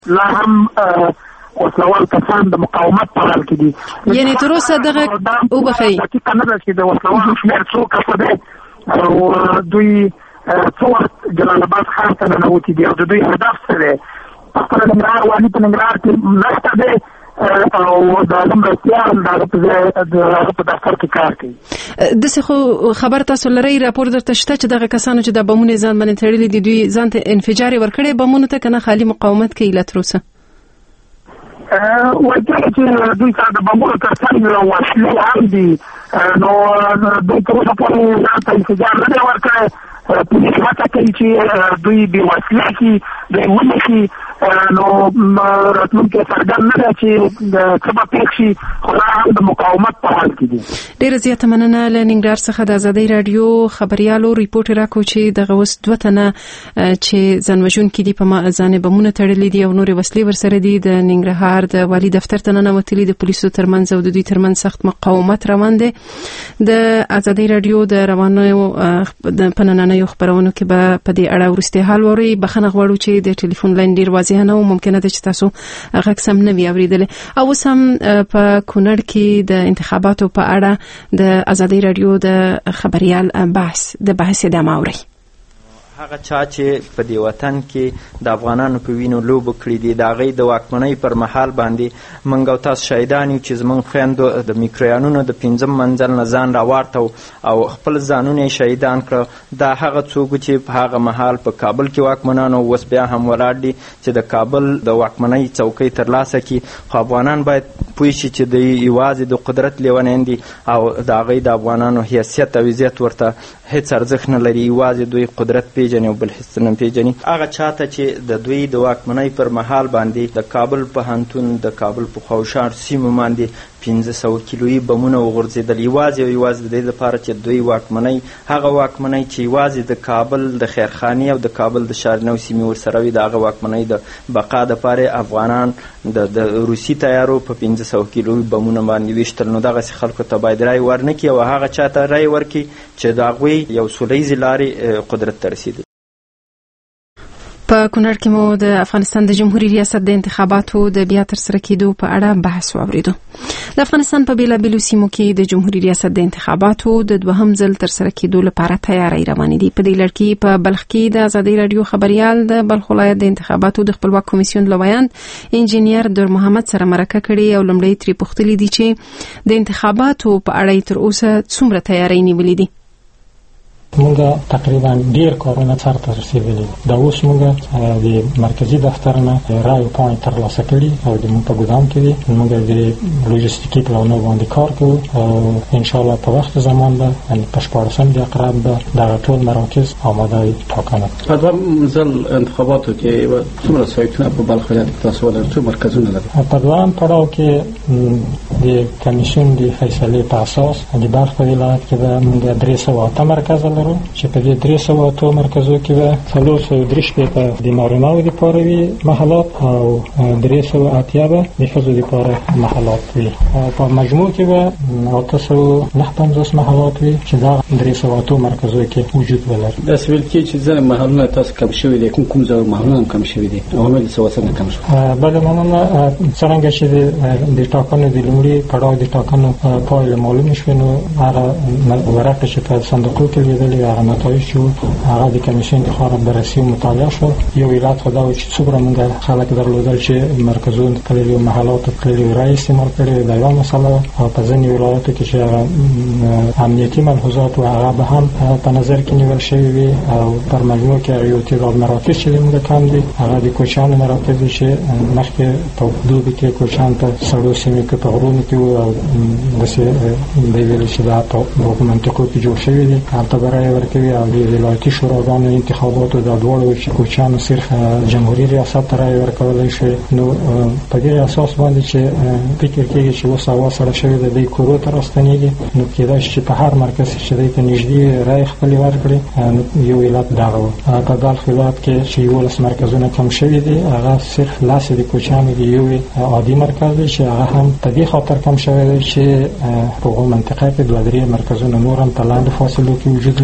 لا هم وسلوال کسان د مقاومت په حال کې دي. یعنې تر اوسه دغه وبخښئ دقیقه نه ده چې د وسلوالو شمېر څو کسه دی او دوی څو وخت جلال آباد ښار ته ننوتي دي او د دوی هدف څه دی. خپله ننګرهار والي په ننګرهار کې نشته دی او د هغه مرستیال د هغه په دفتر کې کار کوي. داسې خو خبر تاسو لرئ، راپور درته شته چې دغه کسانو چې د بمونه ځان باندې تړلي دي دوی ځان ته انفجار ورکړی بمونو ته، که نه خالي مقاومت کوي لا تر اوسه؟ وایي چې دوی سره د بمونو تر څنګ وسلې هم دي، نو دوی تر اوسه پورې ځان ته انفجار نه دی ورکړی. پولیس هڅه کوي چې دوی بې وسلې کړي، دوی ونیسي، نو راتلونکی څرګند نه دی چې څه به پېښ شي، خو دا هم د مقاومت په حال کې دي. ډېره زیاته مننه. له ننګرهار څخه د ازادۍ راډیو خبریالو ریپورټ راکړو چې دغه اوس 2 تنه چې ځان وژونکي دي په ځان بمونه تړلي دي او نورې وسلې ورسره دي د ننګرهار د والي دفتر ته ننوتلي، د پولیسو ترمنځ او د دوی ترمنځ سخت مقاومت روان دی. د ازادۍ راډیو د روانو په نننیو خبرونو کې به په دې اړه وروستي حال وورئ. بخښنه غواړو چې د ټلیفون لاین ډېر واضح نه و، ممکنه ده چې تاسو غږ سم نه وي اورېدلی. او اوس هم په کونړ کې د انتخاباتو په اړه د ازادۍ راډیو د خبریال بحث ادامه اورئ. هغه چا چې په دې وطن کې د افغانانو په وینو لوبه کړې دي، د هغې د واکمنۍ پر مهال باندې موږ او تاسو شاهدان یو چې زموږ خویندو د میکرویانونو د 5 منزل نه ځان راوارته او خپل ځانونه یې شهیدان کړه. دا هغه څوک چې په هغه مهال په کابل کې واکمنان او اوس بیا هم ولاړ دي چې د کابل د واکمنۍ څوکۍ ترلاسه کړي. خو افغانان باید پوه شي چې دوی یوازې د قدرت لیونیان دي او د هغې د افغانانو حیثیت او عزت ورته هیڅ ارزښت نه لري. یوازې دوی قدرت پیژني او بل هیڅ نه پیژني. هغه چاته چې د دوی د واکمنۍ پر مهال باندې د کابل پوهنتون د کابل په خواوشار سیمو باندې 500 کیلویي بمونه وغورځېدل، یوازې او یوازې د دې لپاره چې دوی واکمنۍ، هغه واکمنۍ چې یوازې د کابل د خیرخانې او د کابل د شارنو سیمې ورسره وي، د هغه واکمنۍ د بقا دپاره افغانان د روسي تیارو په 500 کیلویي بمونه باندې ویشتل. نو دغسې خلکو ته باید رای ورنکړي او هغه چاته رای ورکړي چې د هغوی یو سولیزې لارې قدرت ته رسېدلي. په کونړ کې مو د افغانستان د جمهوریت ریاست د انتخاباتو د بیا ترسره کېدو په اړه بحث واوریدو. د افغانستان په بیلابیلو سیمو کې د جمهوریت ریاست د انتخاباتو د 2م ځل ترسره کېدو لپاره تیاری روانې دي. په دې لړ کې په بلخ کې د ازادۍ راډیو خبریال د بلخ ولایت د انتخاباتو د خپلواک کمیسیون لویاند انجینیر در محمد سره مرکه کړې او لومړی ترې پوښتلي دي چې د انتخاباتو په اړه تر اوسه څومره تیاری نیولې دي. موږ تقریبا ډیر کارونه سرته رسېدلي. دا اوس موږ د مرکزی دفتر نه رایو پاڼې ترلاسه کړي او د موږ په ګدام کې دي. موږ د لوجستیکي پلانونو باندې کار کوو او ان شاء الله په وخت زمان به په 14 د اقرب به د ټول مراکز آماده ټاکنه. په دویم ځل انتخاباتو کې څومره سایتونه په بلخ ولایت کې تاسو ولر څو مرکزونه لري؟ په دویم پړاو کې د کمیسیون د فیصلې په اساس د بلخ ولایت کې به موږ 308 مرکز چې په دې 308 مرکزو کې به 430 د نارینه‌و لپاره وي محلات او 380 به د ښځو لپاره محلات وي. په مجموع کې به 859 محلات وي چې دا 308 مرکزو کې وجود ولري. د سویل کې چې ځنه محلونه تاسو کم شوي دي، کوم ځای محلونه کم شوي دي او هم د سواسنه کم شوي؟ بله مننه. څنګه چې د ټاکنو د لومړي پړاو د ټاکنو پایله معلوم شوه، نو هغه ورقه چې په صندوقو کې لیدل هغه نتایج شو، هغه د کمیسیون د خبر بررسي او مطالعه شو. یو علت خدا و چې څومره موږ خلک درلودل چې مرکزونه کلیو محلات کلیو رئیس استعمال کړي دا یو مسله او په ځینې ولایتو کې چې امنیتي ملحوظات او هغه به هم په نظر کې نیول شوی وي او پر مجموع کې یو تعداد مراکز چې موږ کم دي هغه د کوچان مراکز چې مخکې په حدود کې کوچان په سړو سیمې کې په غرونو کې او د ویل چې دا په منطقو کې جوړ شوی دي. هلته برای ورکوي او د ولایتي شوراګانو انتخاباتو د دوړو چې کوچانو صرف جمهوریت ریاست رای ورکولای شي. نو په دې اساس باندې چې فکر کېږي چې اوس هوا سره شوی د دې کورو تر راستنیږي، نو کېدای شي په هر مرکز چې دې ته نږدې رای خپل ورکړي. یو علت دا و. په بلخ ولایت کې چې 11 مرکزونه کم شوي دي، هغه صرف لاس د کوچانو دی یو عادي مرکز دی چې هغه هم په دې خاطر کم شوی دی چې په منطقه کې 2-3 مرکزونه نور هم په لاندې فاصلو کې وجود لري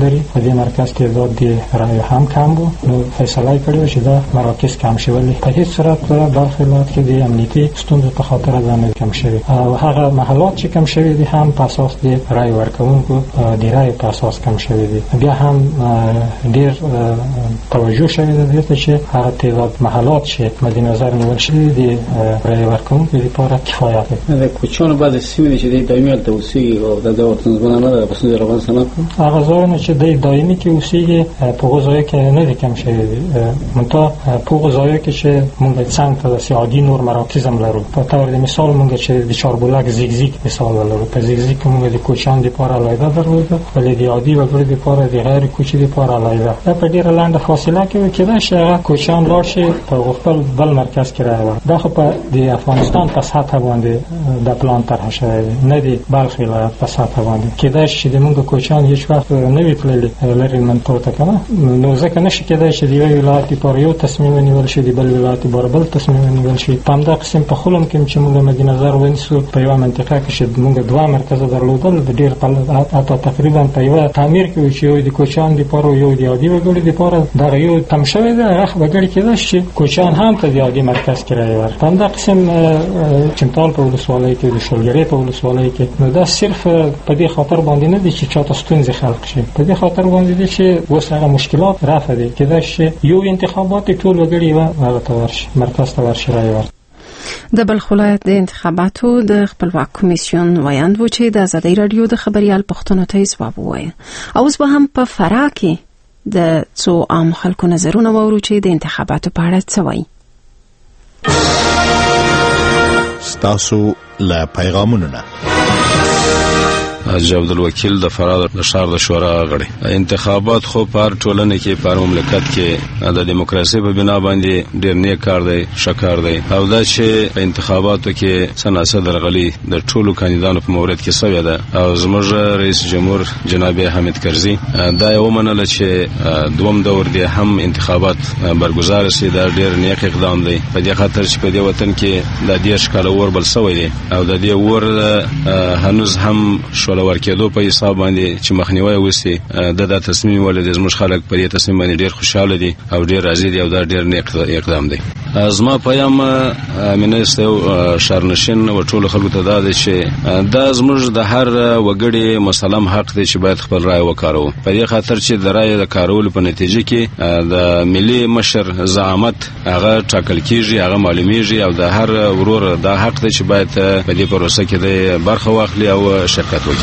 لري. په دې مرکز کې تعداد د رایو هم کم و، نو فیصله کړې چې دا مراکز کم شي، ولی په هیڅ صورت په برخه ولایت کې د امنیتي ستونزو په خاطر ځان کم شوی او هغه محلات چې کم شوی دي هم په اساس د رای ورکوونکو د رای په اساس کم شوی دي. بیا هم ډیر توجه شوی دی چې هغه تعداد محلات چې مد نظر نیول شوی دي رای ورکوونکو لپاره کفایت کوي. د کوچونو بعد سیمې چې د دایمي حالت اوسېږي او د دولت ځوانانو د پسند افغانستان هغه ځایونه چې د دایمي کې اوسېږي په غوځای کې نه دي کم شوی دي، منتها په غوځای کې چې موږ څنګه ته سیادي نور مراکز هم لرو. په تور د مثال موږ چې د چاربولک زیگزیگ مثال لرو، په زیگزیگ کې موږ د کوچان لپاره علایده درلوده، ولې د عادي وګړو لپاره د غیر کوچي لپاره علایده. په ډیره لنډه فاصله کې کېدای شي هغه کوچان لاړ شي په خپل بل مرکز کې راوړي. دا خو په د افغانستان په سطح باندې د پلان طرح شوی دی، نه دی بلخ ولایت په سطح باندې. کېدای شي د موږ کوچان هیڅ وخت نه وی تللی لري منطقه ته کنه، نو ځکه نشي کېدای چې د یو ولایت لپاره یو تصمیم ونیول شي، د بل ولایت لپاره بل تصمیم ونیول شي. په همدا قسم په خلم کې چې موږ مد نظر ونیسو په یو منطقه کې چې موږ دوه مرکز درلودل د ډیر په تقریبا په یو تعمیر کې چې یو د کوچان لپاره یو د عادي وګړي لپاره دا یو تم شوی دی، هغه وګړي کېدای شي کوچان هم ته د عادي مرکز کې راوړي. په همدا قسم چمتال په ولسوالۍ کې د شولګری په ولسوالۍ کې نو دا صرف په دې خاطر باندې نه دي چې چاته ستونزې خلق شي، په دې خاطر باندې دي چې اوس هغه مشکلات رافع دي. کېدای شي یو انتخابات ټول وګړي هغه ته ورشي مرکز ته ورشي راوړي. د بلخ ولایت د انتخاباتو د خپلواک کمیسیون ویاند و چې د ازادي رادیو د خبريال پښتنو ته ځواب ووایي. اوس به هم په فراه کې د څو عام خلکو نظرونه وورو چې د انتخاباتو په اړه څه وایي. ستاسو لا پیغامونه حاجی عبدالوکیل د فراه د شهر د شورا غړي. انتخابات خو پر ټولنه کې پر مملکت کې د دیموکراسي په بنا باندې ډېر نیک کار دی، شکر دی، او دا چې په انتخاباتو کې سناسه درغلي د ټولو کاندیدانو په مورد کې سوی ده او زموږ رئیس جمهور جناب حامد کرزي دا یو منله چې دوم دور دی هم انتخابات برگزار شي. دا ډېر نیک اقدام دی په دې خاطر چې په دې وطن کې د دې ښکلا ور بل سوی دی او د دې ور هنوز هم ولور کېدو په حساب باندې چې مخنیوي وسی د تصمیم ولې زموږ خلک په دې تصمیم باندې ډېر خوشاله دي او ډېر راضي دي او دا ډېر نیک اقدام دی. زما پیغام منست شهرنشین او ټول خلکو ته دا دی چې دا زموږ د هر وګړي مسلم حق دی چې باید خپل رائے وکړو. په دې خاطر چې د رائے د کارولو په نتیجه کې د ملي مشر زعامت هغه ټاکل کیږي، هغه معلومیږي او د هر ورور دا حق دی چې باید په دې پروسه کې د برخه واخلي او شرکت وکړي.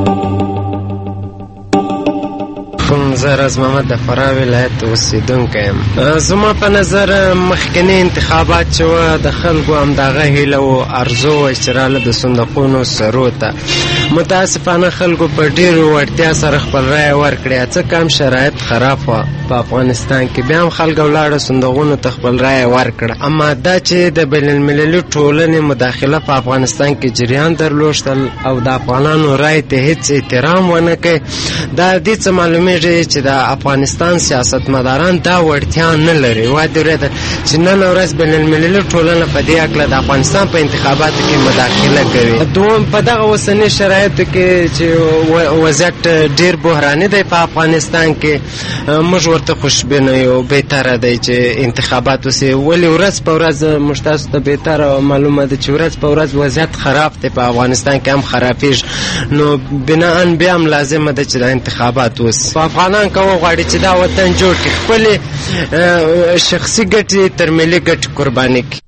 زه راز محمد د فراه ولایت اوسیدونکی یم. زما په نظر مخکنی انتخابات چې وه د خلکو همدغه هیله و ارزو وه چې راله د صندوقونو سرو ته. متاسفانه خلکو په ډېرو وړتیا سره خپل رایه ورکړې، څه کم شرایط خراب وه په افغانستان کې، بیا هم خلک ولاړه صندوقونو ته خپل رایه ورکړه. اما دا چې د بین المللي ټولنې مداخله په افغانستان کې جریان درلوشتل او د افغانانو رایې ته هېڅ احترام ونه کوي، دا دې څه معلومیږي چې د افغانستان سیاستمداران دا وړتیا نه لري. وایي ورته چې نن ورځ بین المللي ټولنه په دې هکله د افغانستان په انتخاباتو کې مداخله کوي. دوم په دغه اوسني شرایطو کې چې وضعیت ډېر بحراني دی په افغانستان کې، موږ ورته خوشبینه یو، بهتره دی چې انتخابات وسي. ولې ورځ په ورځ موږ تاسو ته بهتره معلومه ده چې ورځ په ورځ وضعیت خراب دی په افغانستان کې، هم خرابېږي. نو بناءً بیا هم لازمه ده چې د انتخابات وسي. افغانان که وغواړي چې دا وطن جوړ کړي، خپلې شخصي ګټې تر ملي ګټې قرباني کړي.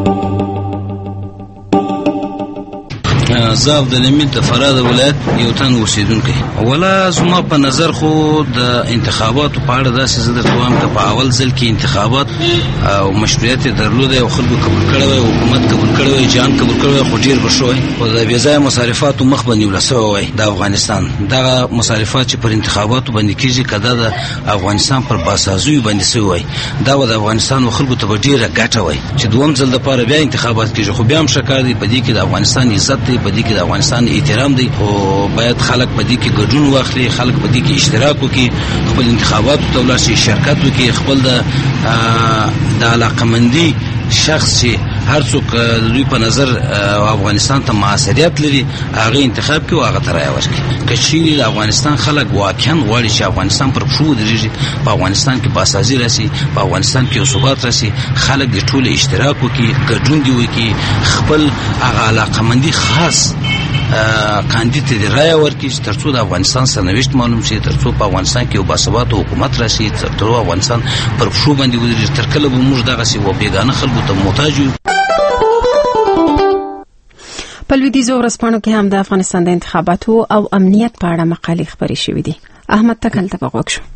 زه عبدالحمید د فراه د ولایت یو تن اوسیدونکی. ولا زما په نظر خو د انتخاباتو په اړه داسې زه درته وایم که په اول ځل کې انتخابات او مشروعیت یې درلودی او خلکو قبول کړی وی، حکومت قبول کړی وی، جان قبول کړی وی، خو ډېر به ښه وی. خو د بېځایه مصارفاتو مخ به نیوله سوی وی د افغانستان. دغه مصارفات چې پر انتخاباتو باندې کېږي که دا د افغانستان پر باسازیو باندې سوی وی، دا به د افغانستان خلکو ته به ډېره ګټه وی چې دوم ځل دپاره بیا انتخابات کېږي. خو بیا هم ښه کار دی، په دې کې د افغانستان عزت دی، په دې کې د افغانستان احترام دی، او باید خلک په دې کې ګډون واخلي، خلک په دې کې اشتراک وکړي، خپل انتخاباتو ته ولاړ شي، شرکت وکړي، خپل د علاقمندي شخص چې هر څوک دوی په نظر افغانستان ته معاصریت لري هغه انتخاب کوي هغه ترای ورکړي. که چیرې د افغانستان خلک واقعا غواړي چې افغانستان پر پښو ودرېږي، په افغانستان کې باسازي راشي، په افغانستان کې ثبات راشي، خلک د ټول اشتراک وکړي، ګډون دي وکړي، خپل هغه علاقمندي خاص کاندید ته رای ورکړي ترڅو د افغانستان سرنوشت معلوم شي، ترڅو په افغانستان کې یو باثباته حکومت راشي، ترڅو افغانستان پر پښو باندې ودرېږي. تر کله به موږ دغسې و بیګانه خلکو ته محتاج یو؟ په لویدیځو ورځپاڼو کې هم د افغانستان د انتخاباتو او امنیت په اړه مقالې خپرې شوې دي. احمد تکل ته غوږ شو.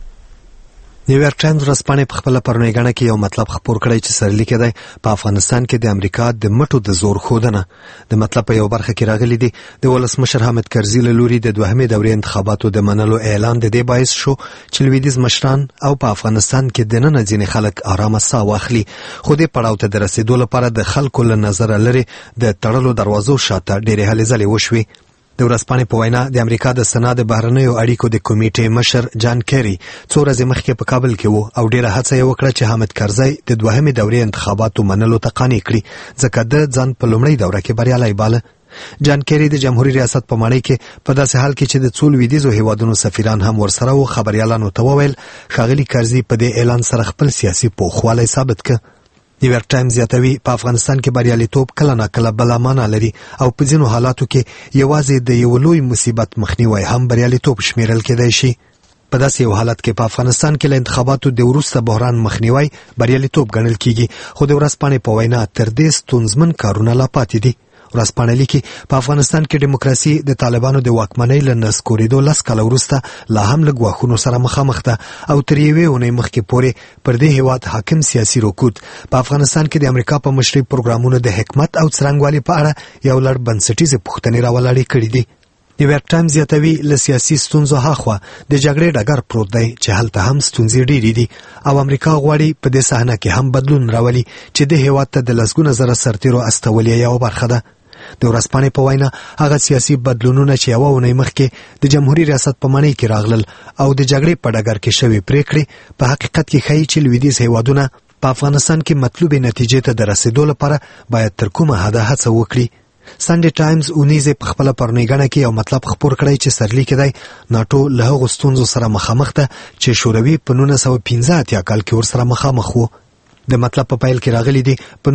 نیویارک ټایمز ورځپاڼې په خپله پرونۍ ګڼه کې یو مطلب خپور کړی چې سرلیکه دی په افغانستان کې د امریکا د مټو د زور ښودنه. د مطلب په یو برخه کې راغلی دی د ولسمشر حامد کرزي له لوري د دوهمې دورې انتخاباتو د منلو اعلان د دې باعث شو چې لویدیځ مشران او په افغانستان کې دننه ځینې خلک آرامه ساه واخلي، خو دې پړاو ته د رسېدو لپاره د خلکو له نظره لرې د تړلو دروازو شاته ډېرې هلې ځلې وشوې. د ورځپاڼې په وینا د امریکا د سنا د بهرنیو اړیکو د کمیټې مشر جان کیری څو ورځې مخکې په کابل کې وو او ډېره هڅه یې وکړه چې حامد کرزی د دوهمې دورې انتخاباتو منلو ته قانع کړي، ځکه د ځان په لومړۍ دوره کې بریالی باله. جان کیری د جمهوریت ریاست په ماڼۍ کې په داسې حال کې چې د څو لویدیځو هیوادونو سفیران هم ورسره وو خبریالانو ته وویل ښاغلي کرزي په دې اعلان سره خپل سیاسي پوخوالی ثابت کړ. نیویارک ټایمز زیاتوي په افغانستان کې بریالیتوب کله ناکله بله معنا لري او په ځینو حالاتو کې یوازې د یو لوی مصیبت مخنیوی هم بریالیتوب شمیرل کېدای شي. په داسې یو حالت کې په افغانستان کې له انتخاباتو د وروسته بحران مخنیوی بریالیتوب ګڼل کېږي، خو د ورځپاڼې په وینا تر دې ستونزمن کارونه لا پاتې دي. ورځپاڼه لیکي په افغانستان کې دیموکراسي د طالبانو د واکمنۍ له نسکورېدو 10 کاله وروسته لا هم له ګواښونو سره مخامخ ده او تر یوې اونۍ مخکې پورې پر دې هیواد حاکم سیاسي رکود په افغانستان کې د امریکا په مشرۍ پروګرامونو د حکمت او څرنګوالي په اړه یو لړ بنسټیزې پوښتنې راولاړې کړي دي. نیویارک ټایمز زیاتوي له سیاسي ستونزو هاخوا د جګړې ډګر پروت دی چې هلته هم ستونزې ډېرې دي او امریکا غواړي په دې صحنه کې هم بدلون راولي چې د هیواد ته د لسګونه زره سرتیرو استولې یوه برخه ده. د ورځپاڼې په وینا هغه سیاسي بدلونونه چې یوه اونۍ مخکې د جمهوریت ریاست په ماڼۍ کې راغلل او د جګړې په ډګر کې شوې پریکړې په حقیقت کې ښیي چې لویدیځ هیوادونه په افغانستان کې مطلوبې نتیجې ته د رسېدو لپاره باید تر کومه حده هڅه وکړي. سنډې ټایمز اونیزې په خپله پرونۍ ګڼه کې یو مطلب خپور کړی چې سرلیکې دی ناټو له هغو ستونزو سره مخامخ ده چې شوروي په 1985 کال کې ورسره مخامخ و. د مطلب په پیل کې راغلی دی په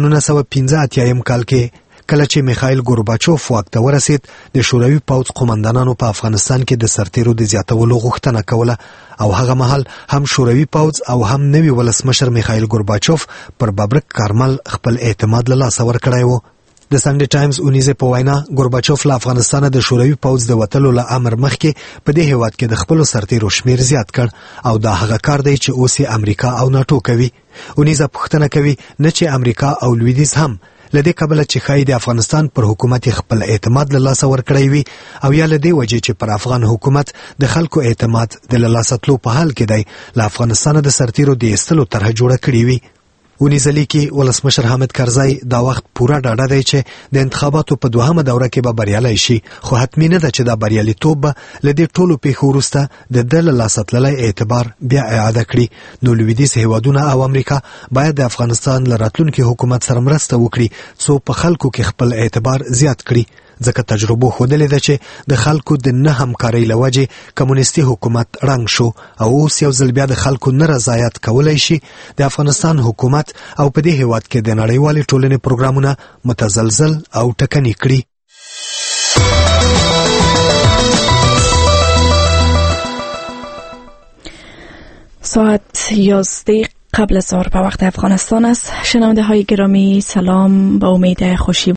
1985 کال کې کله چې میخایل ګورباچوف واک ته ورسید د شوروي پوځ قومندانانو په افغانستان کې د سرتیرو د زیاتولو غوښتنه کوله او هغه مهال هم شوروي پوځ او هم نوي ولسمشر میخایل ګورباچوف پر بابرک کارمل خپل اعتماد له لاسه ورکړی و. د سنډې ټایمز اونیزې په وینا ګورباچوف له افغانستانه د شوروي پوځ د وتلو له امر مخکې په دې هیواد کې د خپلو سرتیرو شمیر زیات کړ او دا هغه کار دی چې اوس یې امریکا او ناټو کوي. اونیزه پوښتنه کوي نه چې امریکا او لویدیځ هم لدې کبله چې ښایي د افغانستان پر حکومت خپل اعتماد له لاسه ورکړی وي او یا لدې وجې چې پر افغان حکومت د خلکو اعتماد د له لاسه تلو په حال کې دی له افغانستانه د سرتیرو د ایستلو طرحه جوړه کړې وي. اونیزه لیکي ولسمشر حامد کرزی دا وخت پوره ډاډه دی چې د انتخاباتو په دوهمه دوره کې به بریالی شي، خو حتمي نه ده چې دا بریالیتوب به له دې ټولو پیښو وروسته د ده له لاسه تللی اعتبار بیا اعاده کړي. نو لویدیځ هیوادونه او امریکا باید د افغانستان له راتلونکي حکومت سره مرسته وکړي څو په خلکو کې خپل اعتبار زیات کړي، ځکه تجربو ښودلې ده چې د خلکو د نه همکارۍ له وجې کمونیستي حکومت ړنګ شو او اوس یو ځل بیا د خلکو نه رضایت کولی شي د افغانستان حکومت او په دې هیواد کې د نړیوالې ټولنې پروګرامونه متزلزل او ټکني کړي. ساعت 11 قبل از ظهر به وقت افغانستان است. شنونده های گرامی سلام، با امید خوشی